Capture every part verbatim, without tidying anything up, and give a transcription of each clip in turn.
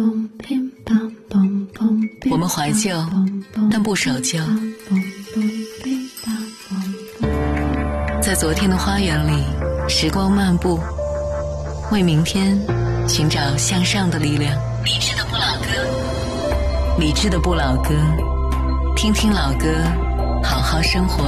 我们怀旧，但不守旧。在昨天的花园里，时光漫步，为明天寻找向上的力量。理智的不老歌，理智的不老歌，听听老歌，好好生活。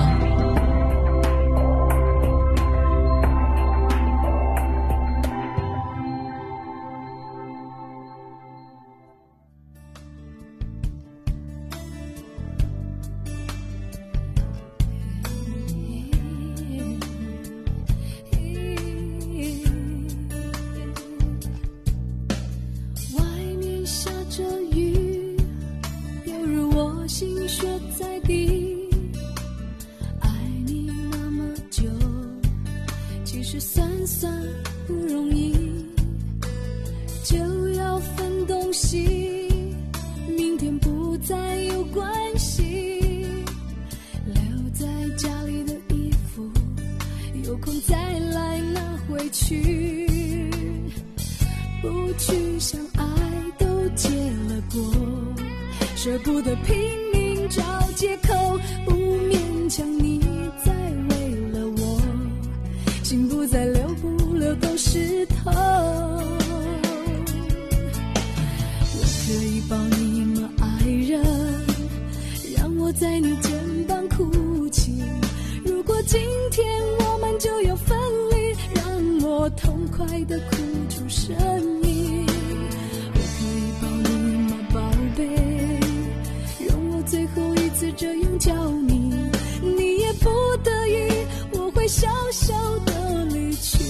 心血在地，爱你那么久，其实算算不容易，就要分东西，明天不再有关系，留在家里的衣服，有空再来拿回去，不去想爱都结了果，舍不得拼命找借口，不勉强你再为了我，心不再流不流都是痛。我可以抱你吗爱人，让我在你肩膀哭泣，如果今天我们就要分离，让我痛快地哭出声音。我可以抱你吗宝贝，最后一次这样叫你，你也不得已，我会小小的离去。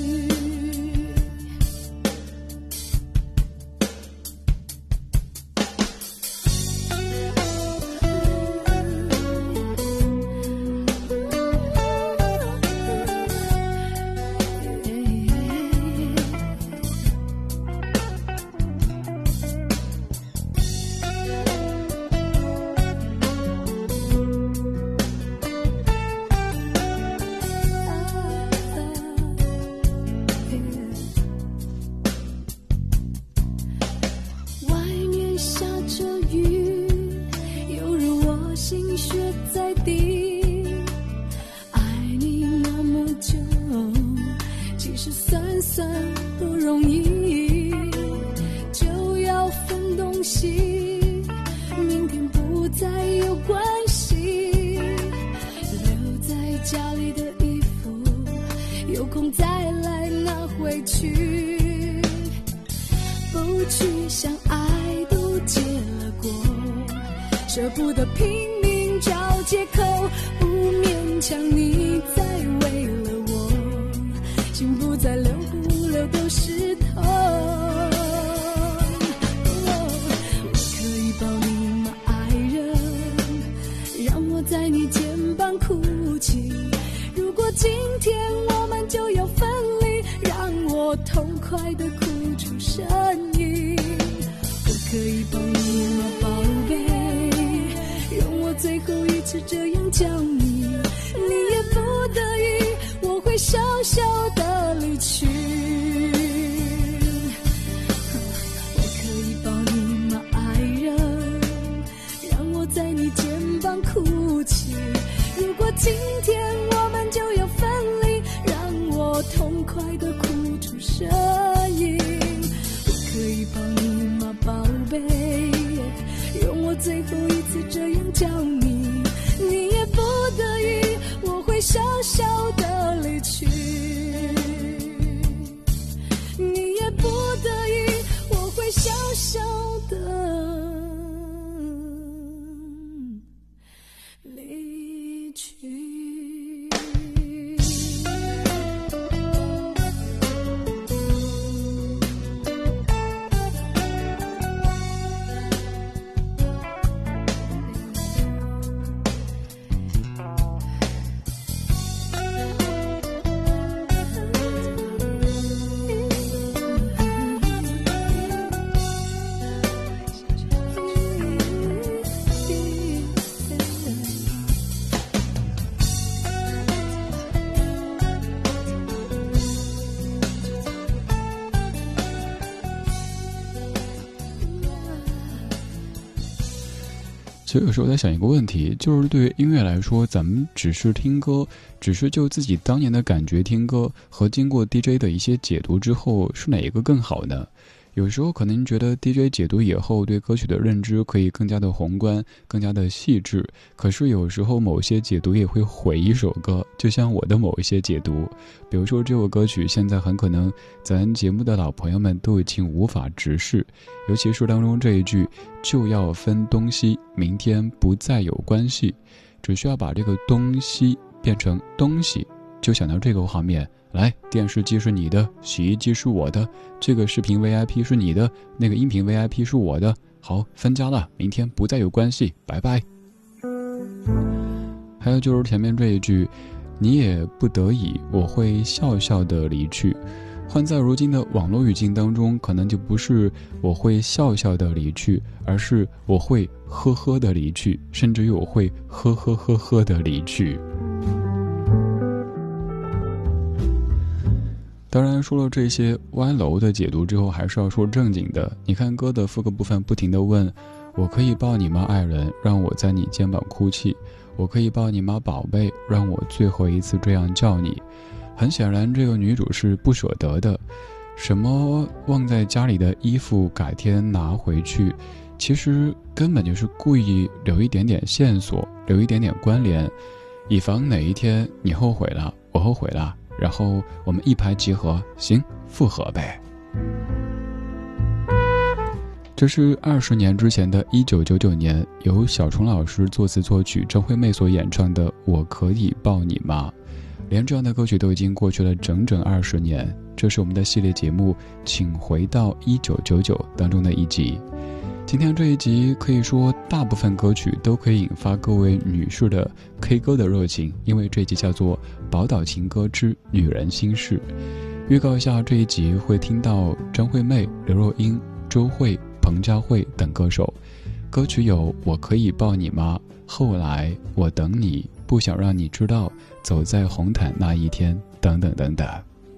心血在地，爱你那么久，其实算算不容易，就要分东西，明天不再有关系，留在家里的衣服，有空再来拿回去，不去想爱都结了果，舍不得拼命找借口，不勉强你再为了我，心不再流不流都是痛。我可以抱你吗爱人，让我在你肩膀哭泣，如果今天我们就要分离，让我痛快地哭出声音。我可以抱你吗宝贝，最后一次这样叫你，你也不得已，我会小小的离去。我可以抱你吗爱人，让我在你肩膀哭泣，如果今天我们就要分离，让我痛快的哭出声音。我可以抱你吗宝贝，用我最后一次这样叫你，你也不得已，我会小小的离去，你也不得已，我会小小的离去。 所以有时候在想一个问题，就是对于音乐来说，咱们只是听歌，只是就自己当年的感觉听歌，和经过 D J 的一些解读之后，是哪一个更好呢？有时候可能觉得 D J 解读以后对歌曲的认知可以更加的宏观，更加的细致，可是有时候某些解读也会毁一首歌，就像我的某一些解读，比如说这首歌曲现在很可能咱节目的老朋友们都已经无法直视，尤其是当中这一句就要分东西，明天不再有关系，只需要把这个东西变成东西，就想到这个画面，来，电视机是你的，洗衣机是我的，这个视频 V I P 是你的，那个音频 V I P 是我的，好，分家了，明天不再有关系，拜拜。还有就是前面这一句，你也不得已，我会笑笑的离去，换在如今的网络语境当中，可能就不是我会笑笑的离去，而是我会呵呵的离去，甚至于我会呵呵呵呵的离去。当然说了这些歪楼的解读之后，还是要说正经的。你看歌的副歌部分不停地问，我可以抱你吗爱人，让我在你肩膀哭泣，我可以抱你吗宝贝，让我最后一次这样叫你。很显然这个女主是不舍得的，什么忘在家里的衣服改天拿回去，其实根本就是故意留一点点线索，留一点点关联，以防哪一天你后悔了，我后悔了，然后我们一拍即合，行，复合呗。这是二十年之前的一九九九年，由小虫老师作词作曲，张惠妹所演唱的《我可以抱你吗》。连这样的歌曲都已经过去了整整二十年，这是我们的系列节目《请回到一九九九》当中的一集。今天这一集可以说大部分歌曲都可以引发各位女士的 K 歌的热情，因为这一集叫做《宝岛情歌之女人心事》。预告一下，这一集会听到张惠妹、刘若英、周蕙、彭佳慧等歌手，歌曲有《我可以抱你吗》、后来、我等你、不想让你知道、走在红毯那一天等等等等。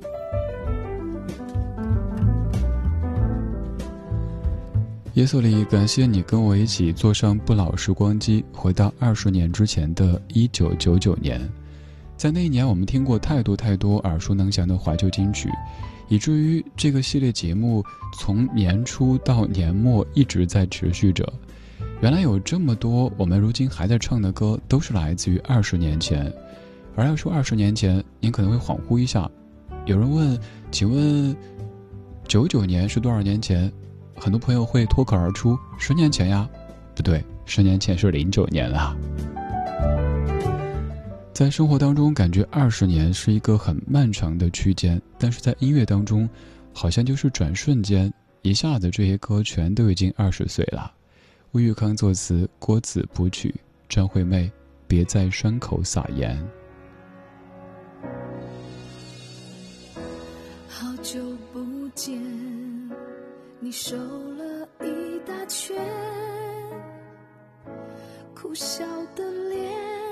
耶稣里，感谢你跟我一起坐上不老时光机，回到二十年之前的一九九九年。在那一年，我们听过太多太多耳熟能详的怀旧金曲，以至于这个系列节目从年初到年末一直在持续着。原来有这么多我们如今还在唱的歌，都是来自于二十年前。而要说二十年前，您可能会恍惚一下。有人问，请问九九年是多少年前？很多朋友会脱口而出，十年前呀。不对，十年前是零九年啊。在生活当中，感觉二十年是一个很漫长的区间，但是在音乐当中，好像就是转瞬间，一下子这些歌全都已经二十岁了。吴玉康作词，郭子谱曲，张惠妹，别在伤口撒盐。 好久不见，你瘦了一大圈，苦笑的脸，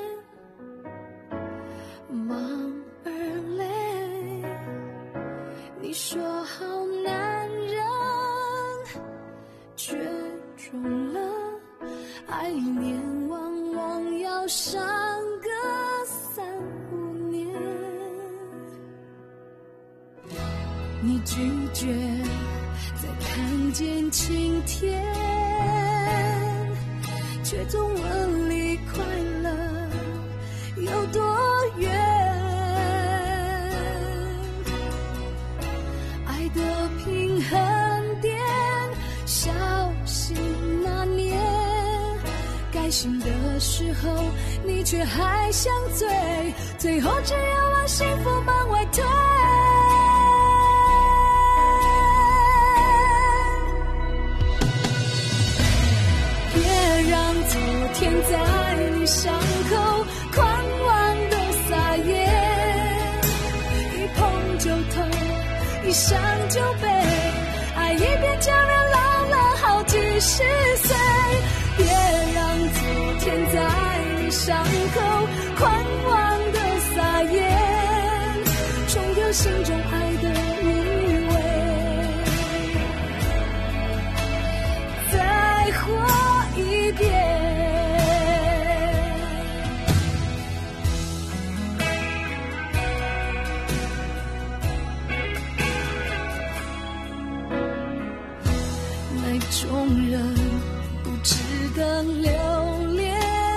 忙而累。你说好男人绝种了，爱一年往往要伤个三五年。你拒绝再看见晴天，却总问离快乐有多远。爱的平衡点，小心拿捏，该醒的时候你却还想醉，最后只有往幸福门外推。昨天在你伤口狂妄的撒野，一碰就痛，一伤就悲，爱一遍就让老了好几十岁。别让昨天在你伤口狂妄的撒野，冲掉心中爱的余味，再活一遍。 那种人不值得留恋，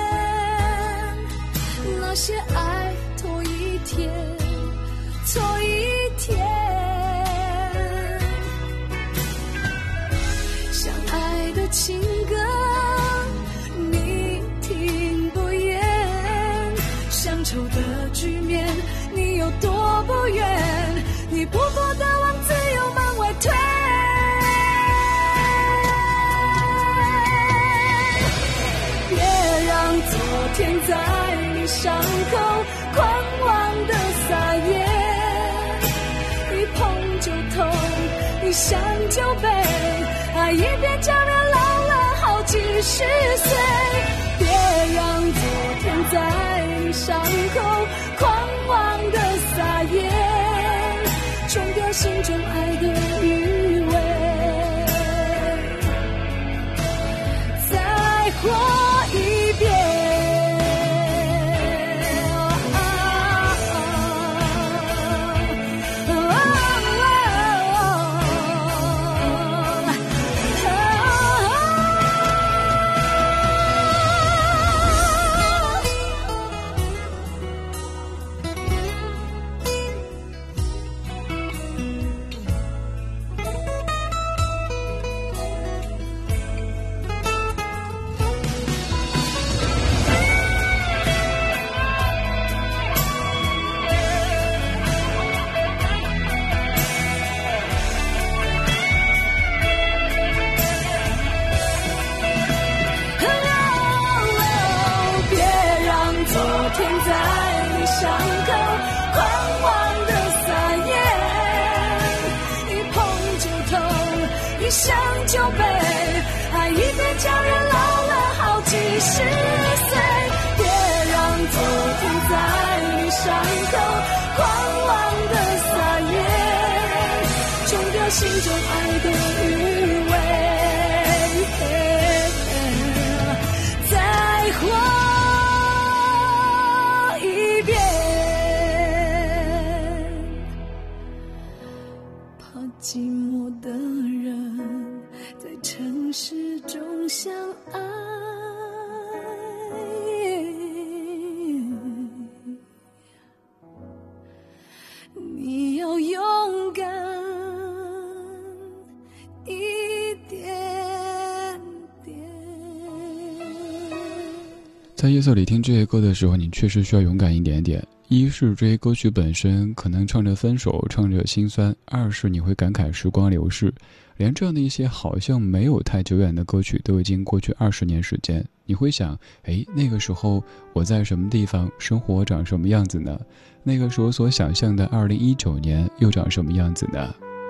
那些爱拖一天错一天，相爱的情歌你听不厌，乡愁的局面你有多不愿，你不过的往自由门外推，别让昨天在你伤口狂妄的撒野，一碰就痛，一想就悲，爱一遍就连老了好几十岁，别让昨天在你伤口狂妄的撒野，冲掉心中爱的余味，再活一遍。一想就悲，爱一遍叫人老了好几十岁，别让昨天在你伤口狂妄的撒野，冲掉心中爱的余味，再活一遍，怕寂寞的人在城市中相爱，你要勇敢一点点。 在夜色里听这些歌的时候，你确实需要勇敢一点点。一是这些歌曲本身可能唱着分手，唱着心酸；二是你会感慨时光流逝，连这样的一些好像没有太久远的歌曲都已经过去二十年时间，你会想，哎，那个时候我在什么地方，生活长什么样子呢？那个时候所想象的二零一九年又长什么样子呢？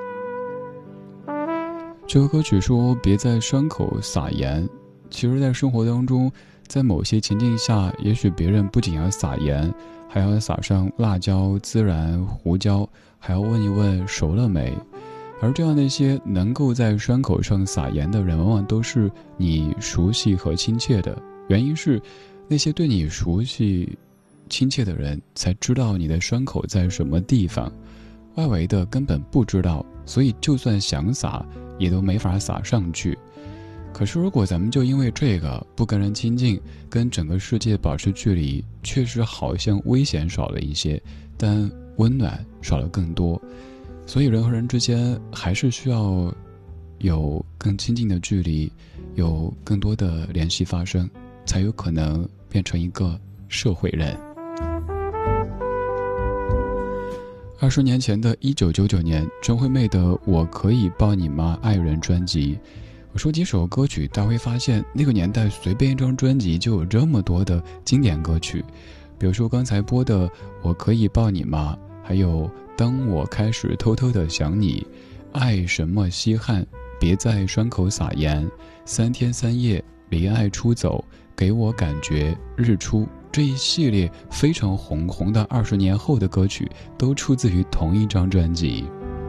这个歌曲说别在伤口撒盐，其实在生活当中，在某些情境下，也许别人不仅要撒盐，还要撒上辣椒、孜然、胡椒，还要问一问熟了没。而这样的一些能够在伤口上撒盐的人，往往都是你熟悉和亲切的。原因是那些对你熟悉亲切的人才知道你的伤口在什么地方，外围的根本不知道，所以就算想撒也都没法撒上去。可是如果咱们就因为这个不跟人亲近，跟整个世界保持距离，确实好像危险少了一些，但温暖少了更多。所以人和人之间还是需要有更亲近的距离，有更多的联系发生，才有可能变成一个社会人。二十年前的一九九九年，张惠妹的《我可以抱你吗》爱人专辑，我说几首歌曲，大家会发现那个年代随便一张专辑就有这么多的经典歌曲，比如说刚才播的《我可以抱你吗》，还有当我开始偷偷的想你，爱什么稀罕，别在伤口撒盐，三天三夜，离爱出走，给我感觉，日出，这一系列非常红红的二十年后的歌曲，都出自于同一张专辑。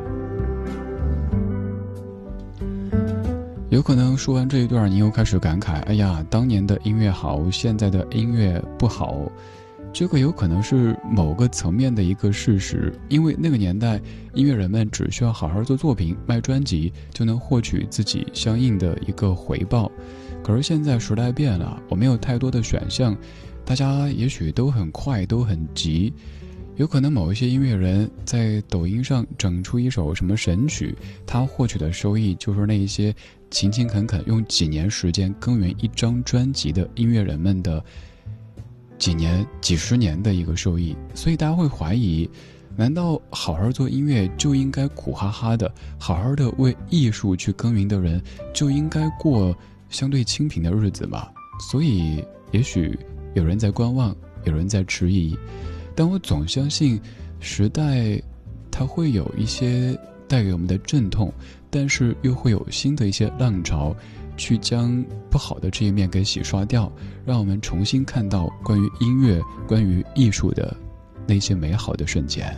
有可能说完这一段，你又开始感慨，哎呀，当年的音乐好，现在的音乐不好。 这个有可能是某个层面的一个事实，因为那个年代音乐人们只需要好好做作品卖专辑就能获取自己相应的一个回报。可是现在时代变了，我没有太多的选项，大家也许都很快都很急，有可能某一些音乐人在抖音上整出一首什么神曲，他获取的收益就是那一些勤勤恳恳用几年时间耕耘一张专辑的音乐人们的几年几十年的一个收益。所以大家会怀疑，难道好好做音乐就应该苦哈哈的，好好的为艺术去耕耘的人就应该过相对清贫的日子吗？所以也许有人在观望，有人在迟疑，但我总相信时代它会有一些带给我们的阵痛，但是又会有新的一些浪潮去将不好的这一面给洗刷掉，让我们重新看到关于音乐关于艺术的那些美好的瞬间。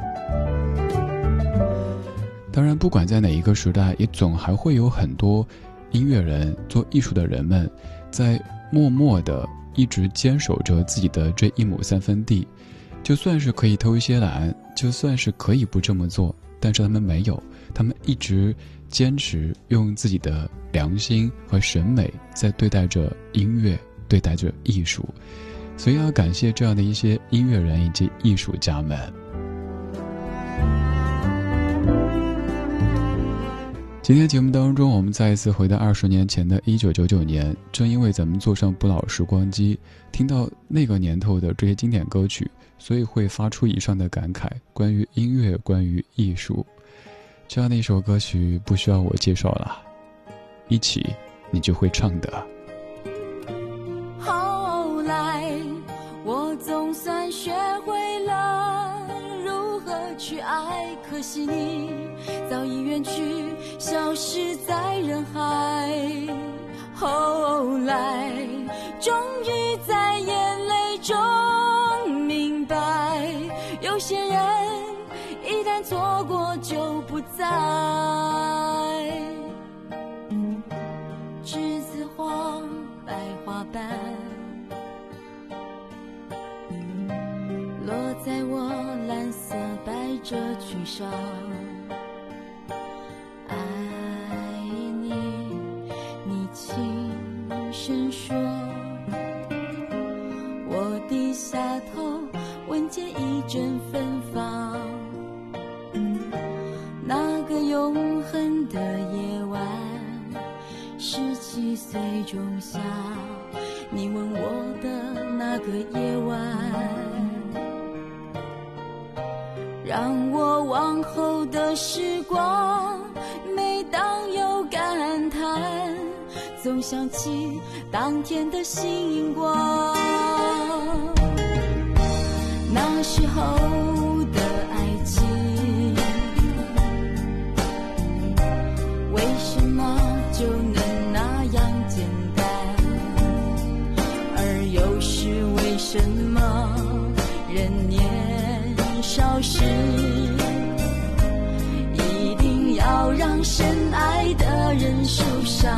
当然不管在哪一个时代，也总还会有很多音乐人做艺术的人们在默默地一直坚守着自己的这一亩三分地，就算是可以偷一些懒，就算是可以不这么做，但是他们没有，他们一直坚持用自己的良心和审美在对待着音乐，对待着艺术。所以要感谢这样的一些音乐人以及艺术家们。今天节目当中，我们再一次回到二十年前的一九九九年，正因为咱们坐上不老时光机，听到那个年头的这些经典歌曲，所以会发出以上的感慨，关于音乐，关于艺术。这样的一首歌曲不需要我介绍了，一起你就会唱的。 后来我总算学会了如何去爱，可惜你早已远去，消失在人海。后来终于在眼泪中明白，有些人一旦错过就不在。栀子花白花瓣落在我蓝色百褶裙上，爱你，你轻声说，我低下头闻见一阵芬芳。那个永恒的夜晚，十七岁仲夏，你吻我的那个夜晚，让我往后的时光，每当有感叹，总想起当天的星光。那时候的爱情，为什么就能那样简单？而又是为什么人年少时一定要让深爱的人受伤？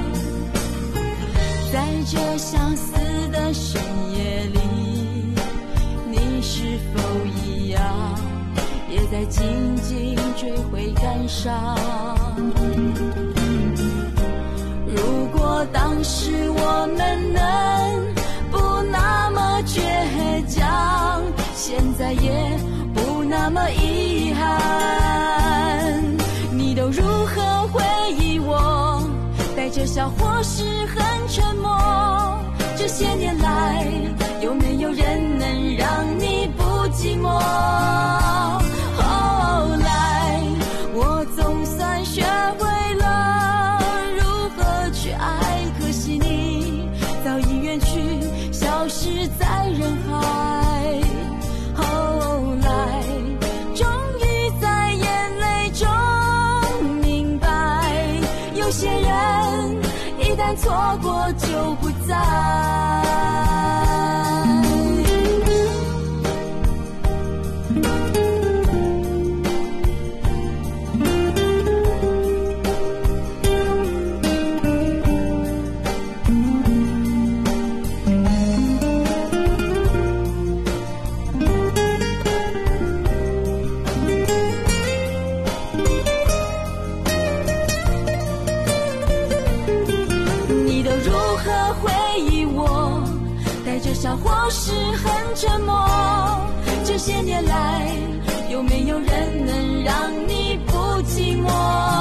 在这相似的深夜里，你是否一样也在紧紧追悔感伤？如果当时我们能不那么倔强，现在也不那么遗憾。你都如何回忆我？带着笑或是很沉默。这些年来，有没有人能让你不寂寞？后来我总算学会了如何去爱，可惜你早已远去，消失在人海。后来终于在眼泪中明白，有些人一旦错过就不在。 窃笑或是很沉默。这些年来，有没有人能让你不寂寞？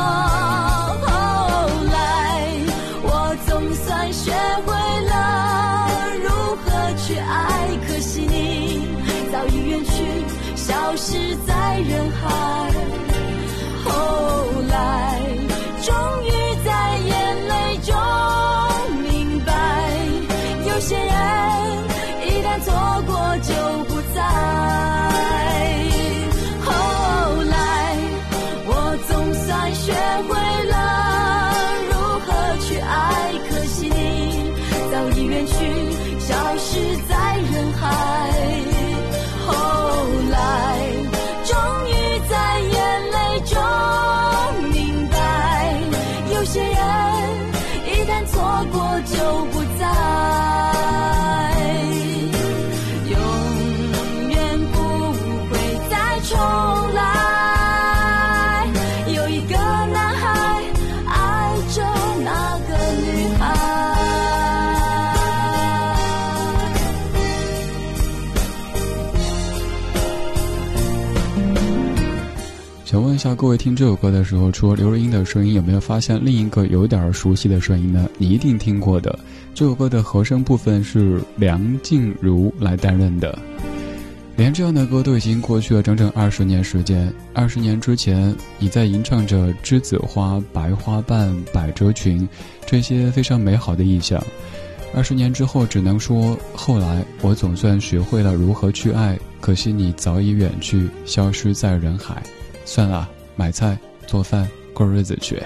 后来我总算学会了如何去爱，可惜你早已远去，消失在人海。后来终于在眼泪中明白，有些人一旦错过就不在。后来我总算学会了如何去爱，可惜你早已远去，消失在人海。后来终于在眼泪中明白，有些人一旦错过就不在，永远不会再重来。有一个男孩爱着那个女孩。 想问一下各位，听这首歌的时候，除了刘若英的声音，有没有发现另一个有点熟悉的声音呢？你一定听过的。这首歌的和声部分是梁静茹来担任的。连这样的歌都已经过去了整整二十年时间。二十年之前，你在吟唱着栀子花、白花瓣、百褶裙这些非常美好的意象。二十年之后，只能说后来我总算学会了如何去爱，可惜你早已远去，消失在人海。算了，买菜做饭过日子去。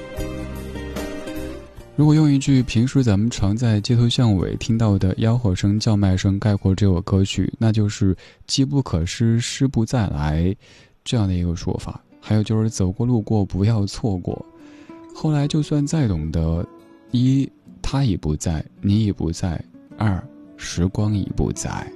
如果用一句平时咱们常在街头巷尾听到的吆喝声叫卖声概括这首歌曲，那就是机不可失，失不再来这样的一个说法。还有就是走过路过不要错过。后来就算再懂得，一他已不在，你已不在；二时光已不在。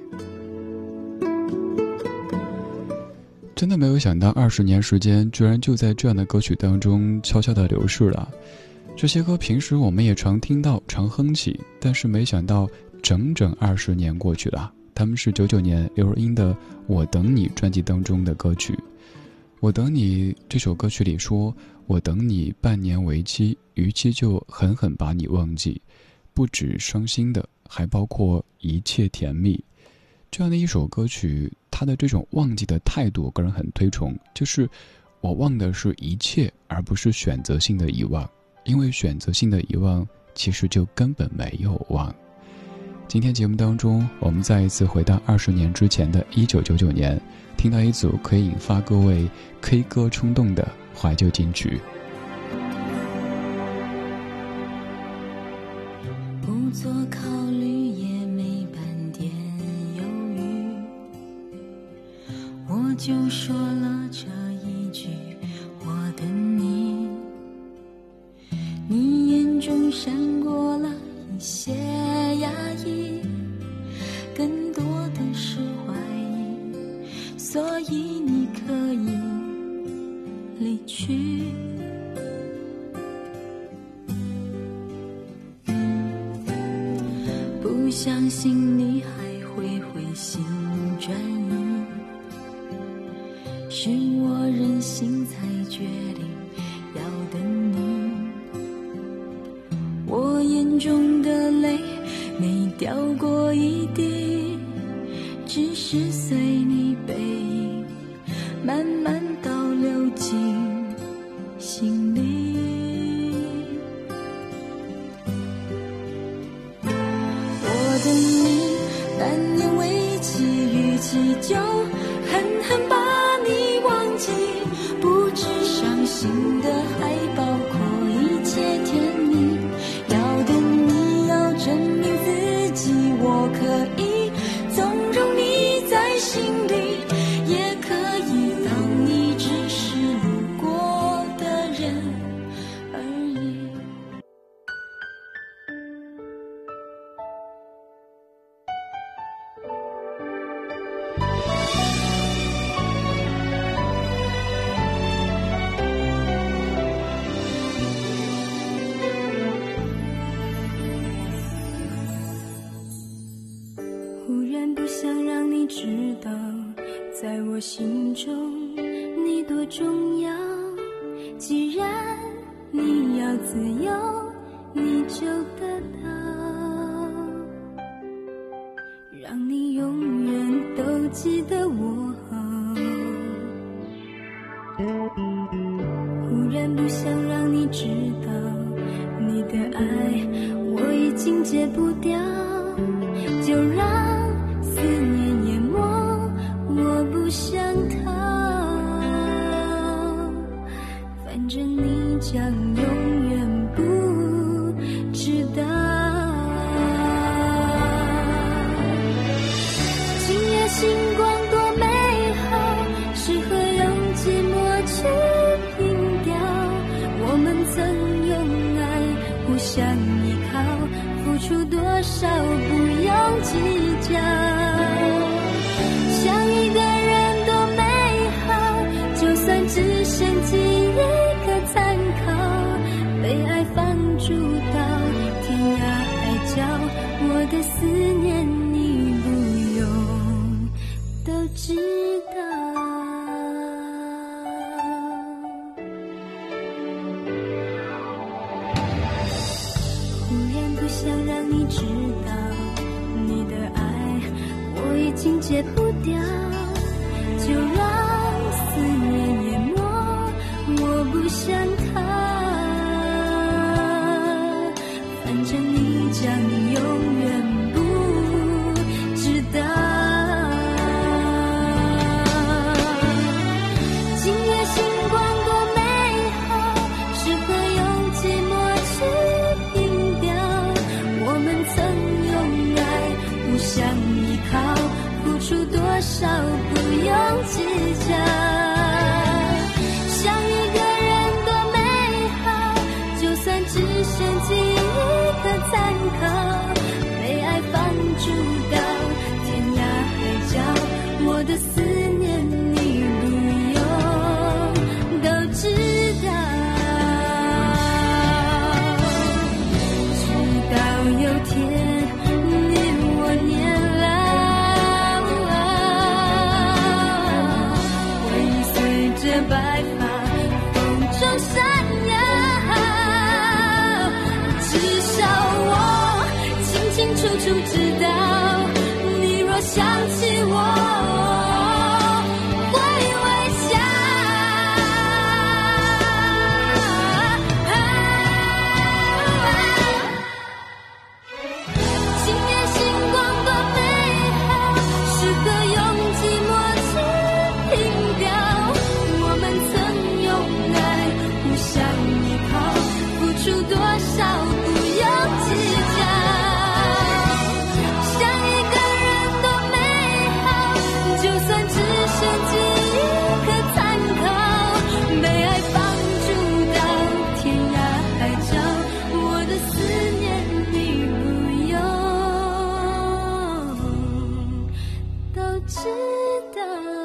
真的没有想到二十年时间居然就在这样的歌曲当中悄悄地流逝了。这些歌平时我们也常听到常哼起，但是没想到整整二十年过去了。他们是九九年刘若英的《我等你》专辑当中的歌曲。我等你这首歌曲里说，我等你半年为期，逾期就狠狠把你忘记，不止伤心的，还包括一切甜蜜。这样的一首歌曲，他的这种忘记的态度我个人很推崇，就是我忘的是一切，而不是选择性的遗忘，因为选择性的遗忘其实就根本没有忘。今天节目当中，我们再一次回到二十年之前的一九九九年，听到一组可以引发各位 K 歌冲动的怀旧金曲。 不做考虑也没半点犹豫，我就说了这一句我等你。你眼中闪过了一些压抑，更多的是怀疑，所以你可以离去。不相信你还会回心转意，是我任性才决定要等你。我眼中的泪没掉过一滴，只是随你背影慢慢倒流进心里。我等你半年为期，逾期就狠狠把你忘记，不止伤心的还包括一切甜蜜。要等你要证明自己，我可以纵容你在心里，也可以当你只是路过的人而已。 知道，在我心中你多重要。既然你要自由，你就得到，让你永远都记得我好。忽然不想让你知道，你的爱我已经戒不掉，就让思念淹没，我不想逃。反正你将永远不知道。今夜星光多美好，适合用寂寞去凭吊。我们曾用爱互相依靠，付出多少不用计较。想一个人多美好，就算只剩记忆可参考。被爱放逐到天涯海角，我的思念你不用都知道。忽然不想让你知道，你的爱我已经戒不掉，就让思念淹没，我不想逃。反正你将永远不知道。今夜星光多美好，适合用寂寞去凭吊。我们曾用爱互相依靠，付出多少不用计较。想一个人多美好，就算只剩记忆可参考。被爱放逐到天涯海角，我的思念你不用都知道。直到有天你我年老，回忆随着白发风中闪耀。至少我清清楚楚知道，你若想起我会微笑。今夜星光多美好，适合用寂寞去凭吊。我们曾用爱互相依靠，付出多少不用计较。想一个人多美好，就算只剩记忆可参考。被爱放逐到天涯海角，我的思念你不用都知道。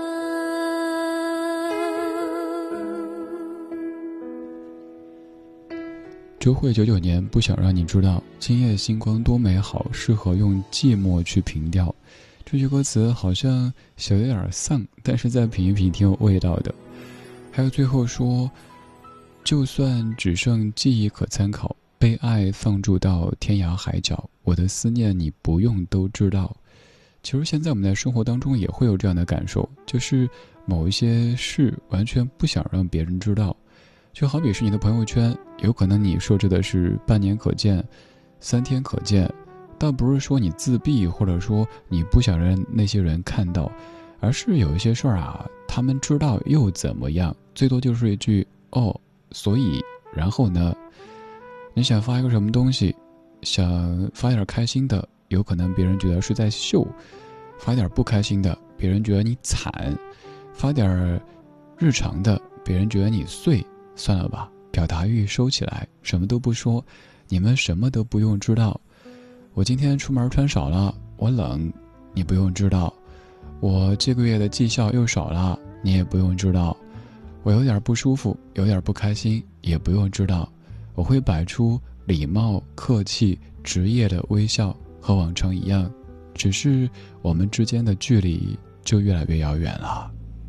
周慧九九年不想让你知道，今夜星光多美好，适合用寂寞去凭吊。这句歌词好像小有点丧，但是再品一品挺有味道的。还有最后说，就算只剩记忆可参考，被爱放逐到天涯海角，我的思念你不用都知道。其实现在我们在生活当中也会有这样的感受，就是某一些事完全不想让别人知道。就好比是你的朋友圈，有可能你设置的是半年可见，三天可见，倒不是说你自闭，或者说你不想让那些人看到，而是有一些事儿啊，他们知道又怎么样？最多就是一句哦，所以然后呢？你想发一个什么东西，想发点开心的，有可能别人觉得是在秀；发点不开心的，别人觉得你惨；发点日常的，别人觉得你碎。算了吧，表达欲收起来，什么都不说，你们什么都不用知道。我今天出门穿少了，我冷，你不用知道。我这个月的绩效又少了，你也不用知道。我有点不舒服，有点不开心，也不用知道。我会摆出礼貌、客气、职业的微笑，和往常一样， 只是我们之间的距离就越来越遥远了。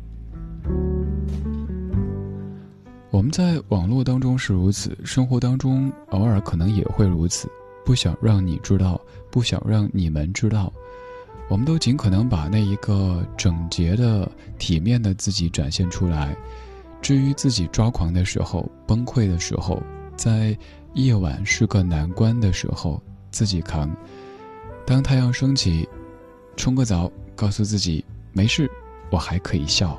我们在网络当中是如此，生活当中偶尔可能也会如此，不想让你知道，不想让你们知道，我们都尽可能把那一个整洁的体面的自己展现出来。至于自己抓狂的时候，崩溃的时候，在夜晚是个难关的时候，自己扛。当太阳升起，冲个澡，告诉自己没事，我还可以笑。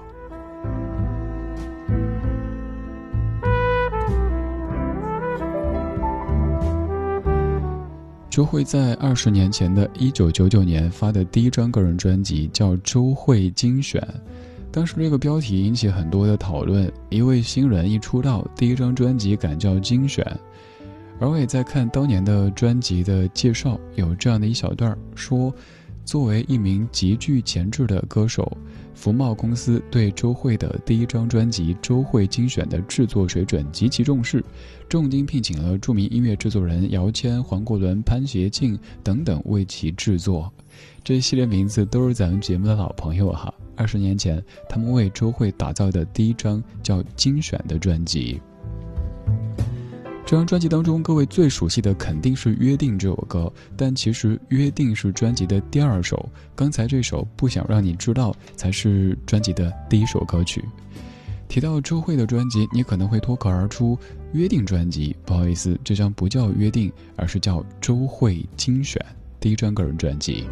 周慧在二十年前的一九九九年发的第一张个人专辑叫《周慧精选》，当时这个标题引起很多的讨论。一位新人一出道，第一张专辑敢叫精选。而我也在看当年的专辑的介绍，有这样的一小段说，作为一名极具潜质的歌手，福茂公司对周慧的第一张专辑《周慧精选》的制作水准极其重视，重金聘请了著名音乐制作人姚谦、黄国伦、潘协庆等等为其制作。这一系列名字都是咱们节目的老朋友哈。二十年前，他们为周慧打造的第一张叫《精选》的专辑。这张专辑当中，各位最熟悉的肯定是《约定》这首歌，但其实《约定》是专辑的第二首，刚才这首《不想让你知道》才是专辑的第一首歌曲。提到周慧的专辑，你可能会脱口而出《约定》专辑，不好意思，这张不叫《约定》，而是叫《周慧精选》，第一张个人专辑。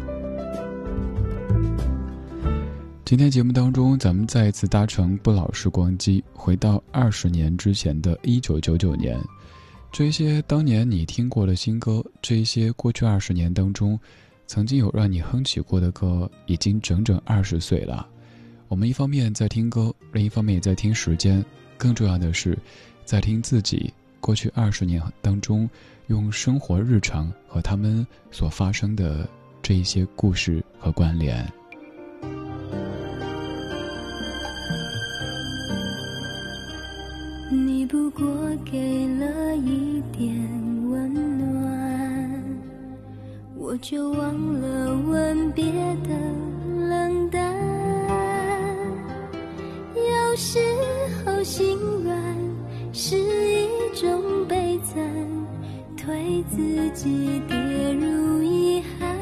今天节目当中，咱们再一次搭乘不老时光机，回到二十年之前的一九九九年。这些当年你听过的新歌，这些过去二十年当中曾经有让你哼起过的歌，已经整整二十岁了。我们一方面在听歌，另一方面也在听时间，更重要的是在听自己过去二十年当中用生活日常和他们所发生的这一些故事和关联。 你不过给了一点温暖，我就忘了吻别的冷淡。有时候心软是一种悲惨，推自己跌入遗憾。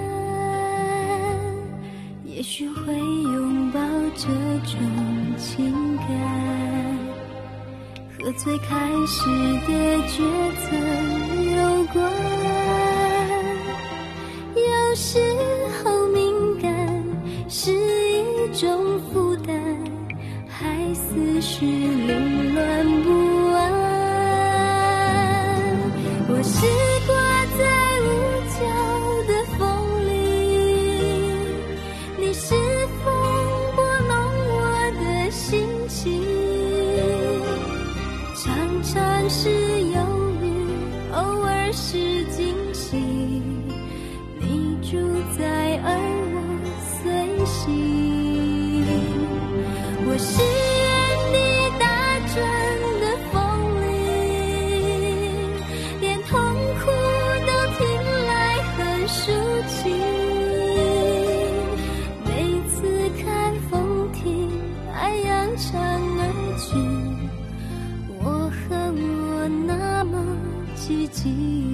也许会拥抱这种情感，和最开始的抉择有关。有时候敏感是一种负担，还思绪凌乱不安。我是挂在屋角的风里，你是风拨弄我的心情，常常是忧郁，偶尔是惊喜，你住在而我随行。我是原地打转的风铃，连痛苦都听来很抒情。每次看风停，爱扬长而去，我恨我那么寂静。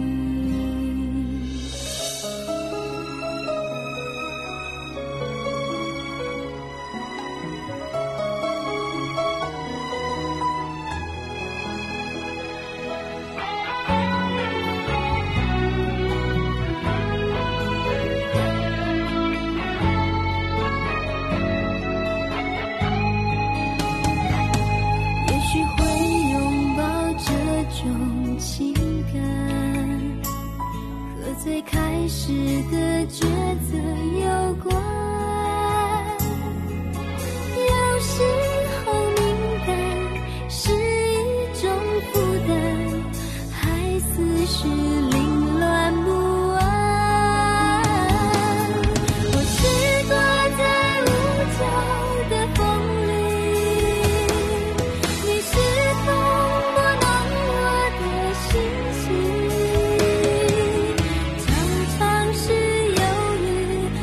最开始的抉择有关，有时候敏感是一种负担，还思绪凌乱不安。我是挂在屋角的风里，你是风拨弄我的心情，是忧郁，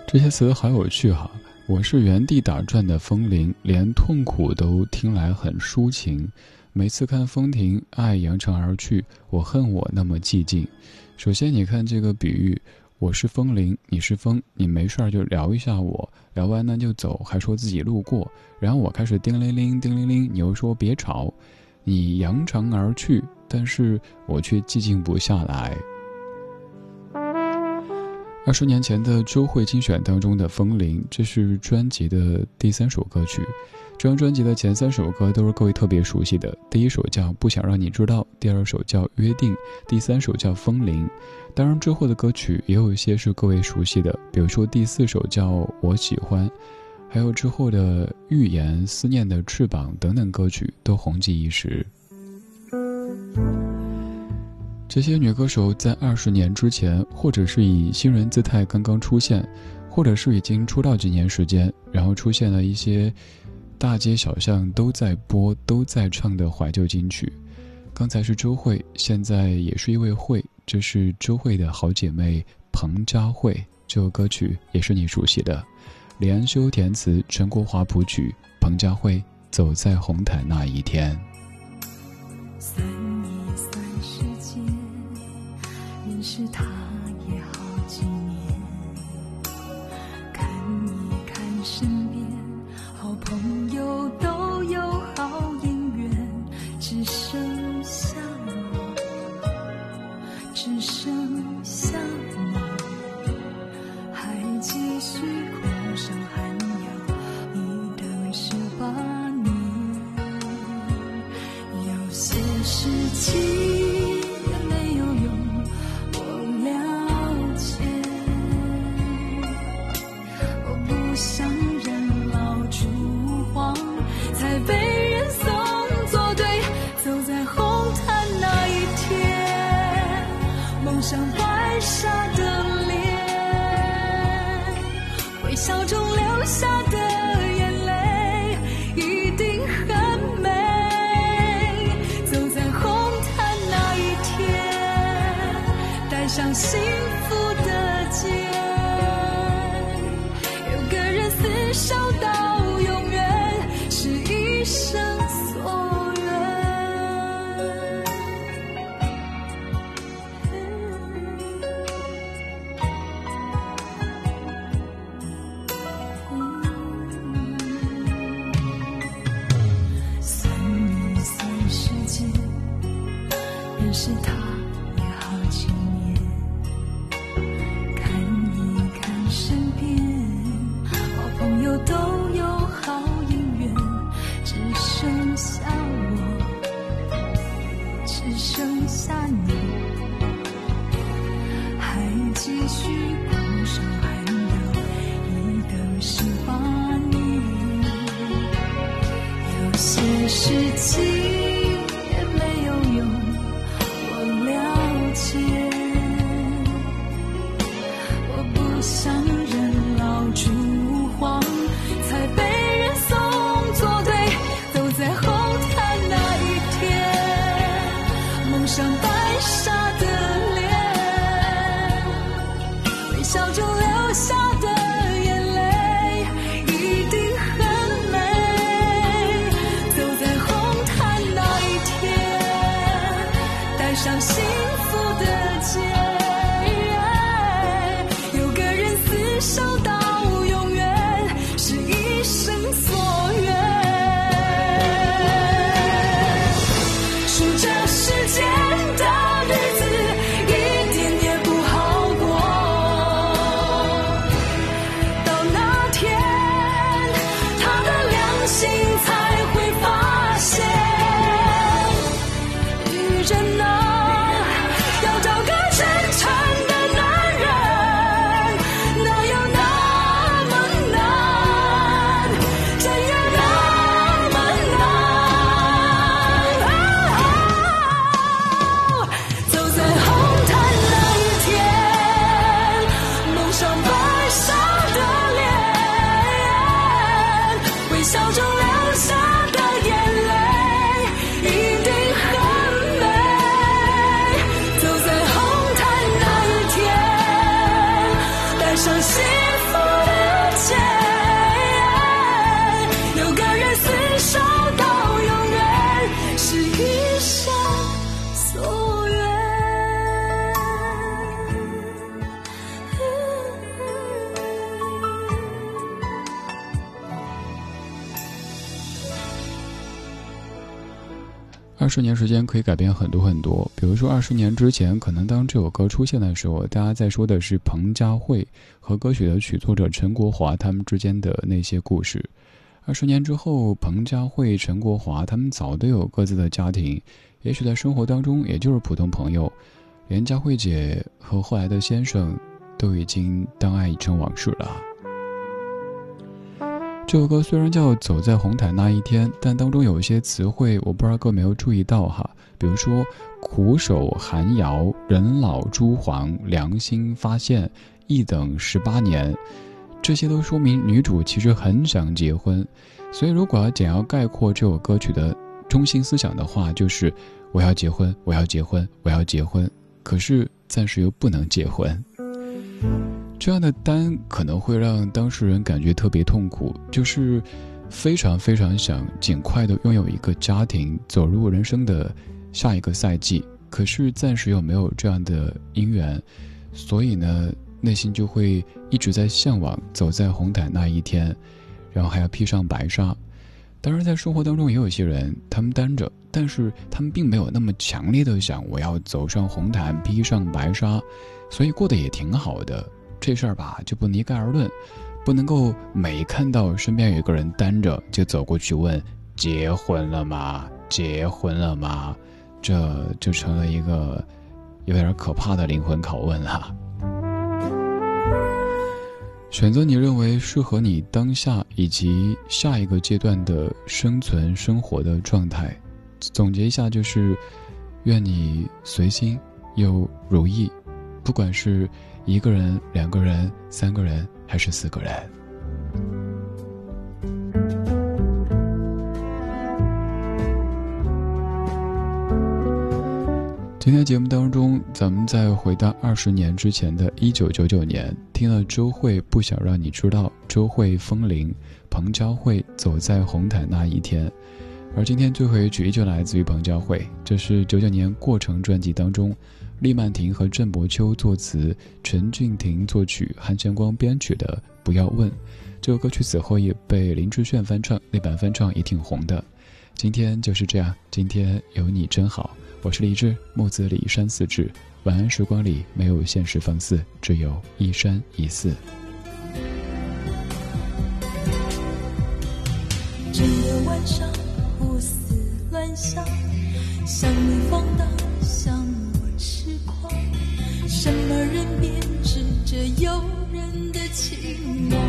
这些词好有趣哈。我是原地打转的风铃，连痛苦都听来很抒情。每次看风停，爱扬长而去，我恨我那么寂静。首先你看这个比喻，我是风铃，你是风，你没事就聊一下我，聊完呢就走，还说自己路过，然后我开始叮铃铃叮铃铃，你又说别吵，你扬长而去，但是我却寂静不下来。二十年前的周慧精选当中的《风铃》，这是专辑的第三首歌曲。这张专辑的前三首歌都是各位特别熟悉的，第一首叫《不想让你知道》，第二首叫《约定》，第三首叫《风铃》。当然之后的歌曲也有一些是各位熟悉的，比如说第四首叫《我喜欢》，还有之后的《预言》、《思念的翅膀》等等歌曲都红极一时。这些女歌手在二十年之前，或者是以新人姿态刚刚出现，或者是已经出道几年时间，然后出现了一些大街小巷都在播都在唱的怀旧金曲。刚才是周慧，现在也是一位慧，这是周慧的好姐妹彭佳慧。这首歌曲也是你熟悉的，李安修填词，陈国华谱曲，彭佳慧走在红毯那一天。 算一算时间，认识他也好几年，看一看身边好朋友都有好姻缘，只剩下我，只剩下你，还继续苦守寒窑，你等十八年。有些事情也没有用，我了解，我不想人老珠黄才被人送作对，走在红毯那一天，梦想白纱的脸，微笑中流下的眼泪一定很美，走在红毯那一天，带上幸福的结，有个人厮守到永远，是一生所愿。算一算时间，认识他也好几年，看一看身边好朋友都有好姻缘，只剩下我，只剩下你，还继续苦守寒窑，一等十八年。有些事情也没有用，我了解，我不想人老珠黄才被人送作对，走在红毯那一天，梦想白纱的脸，微笑中流下的眼泪一定很美，走在红毯那一天，带上幸福的结，有个人厮守到永远，是一生所愿。数着时间的日子，一点也不好过，到那天他的良心才会发现，女人啊，要找个真十年时间可以改变很多很多，比如说二十年之前，可能当这首歌出现的时候，大家在说的是彭佳慧和歌曲的曲作者陈国华他们之间的那些故事。二十年之后，彭佳慧、陈国华他们早都有各自的家庭，也许在生活当中也就是普通朋友，连佳慧姐和后来的先生都已经当爱已成往事了。这首歌虽然叫《走在红毯那一天》，但当中有一些词汇我不知道各位没有注意到哈，比如说苦守寒窑、人老珠黄、良心发现、一等十八年，这些都说明女主其实很想结婚。所以如果要简要概括这首歌曲的中心思想的话，就是我要结婚，我要结婚，我要结婚，可是暂时又不能结婚。这样的单可能会让当事人感觉特别痛苦，就是非常非常想尽快的拥有一个家庭，走入人生的下一个赛季，可是暂时又没有这样的姻缘，所以呢内心就会一直在向往走在红毯那一天，然后还要披上白纱。当然在生活当中也有一些人，他们单着，但是他们并没有那么强烈的想我要走上红毯披上白纱，所以过得也挺好的。这事儿吧就不能一概而论，不能够每看到身边有一个人单着就走过去问结婚了吗结婚了吗，这就成了一个有点可怕的灵魂拷问了。选择你认为适合你当下以及下一个阶段的生存生活的状态，总结一下就是愿你随心又如意，不管是一个人、两个人、三个人还是四个人。今天节目当中，咱们再回到二十年之前的一九九九年，听了周蕙《不想让你知道》，周蕙《风铃》，彭佳慧《走在红毯那一天》。而今天最后一曲依旧来自于彭佳慧，这是九九年《过程》专辑当中厉曼婷和郑伯秋作词，陈俊廷作曲，韩玄光编曲的《不要问》。这首歌曲此后也被林志炫翻唱，那版翻唱也挺红的。今天就是这样，今天有你真好。我是李志，木子李山四志。晚安时光里没有现实放肆，只有一山一寺。 整个晚上胡思乱想，想你放荡，想我痴狂，什么人编织着诱人的情网，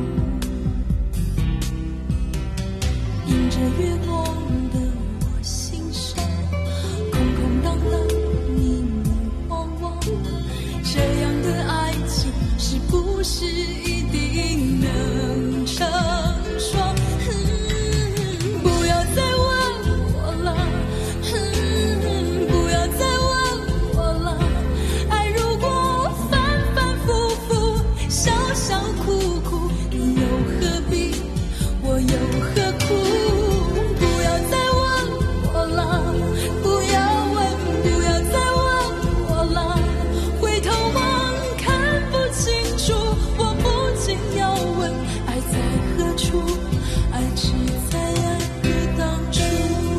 迎着月光的我心上，空空荡荡，迷迷惘惘，这样的爱情是不是一定能成双？嗯，不要再问我了，嗯，不要再问我了，爱如果反反复复，笑笑哭哭，你又何必，我又何苦？不要再问我了，不要问，不要再问我了，回头望看不清楚，我不禁要问，爱在何处？爱只在爱的当初。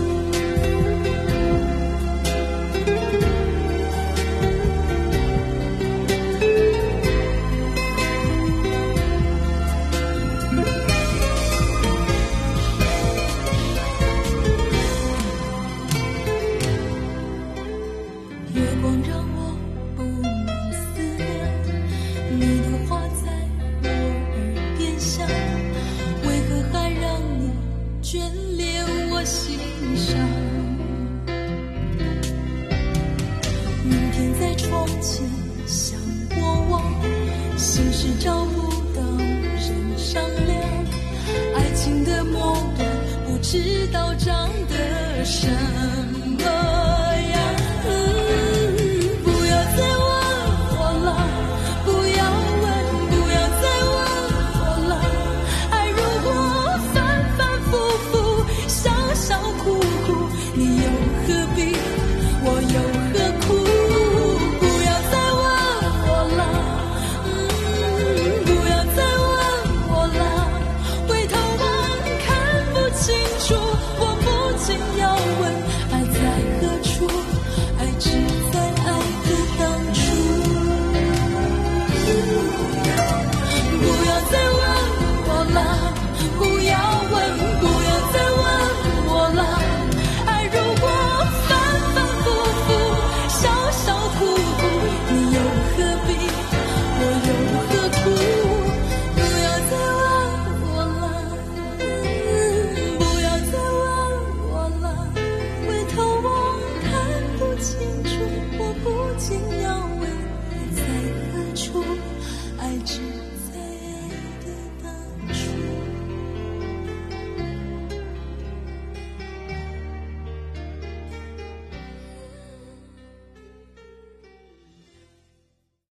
月光让我不能思量，你的话在我耳边响，为何还让你眷恋我心上？明天在窗前向我望，心事找不到人商量，爱情的末端不知道长得深。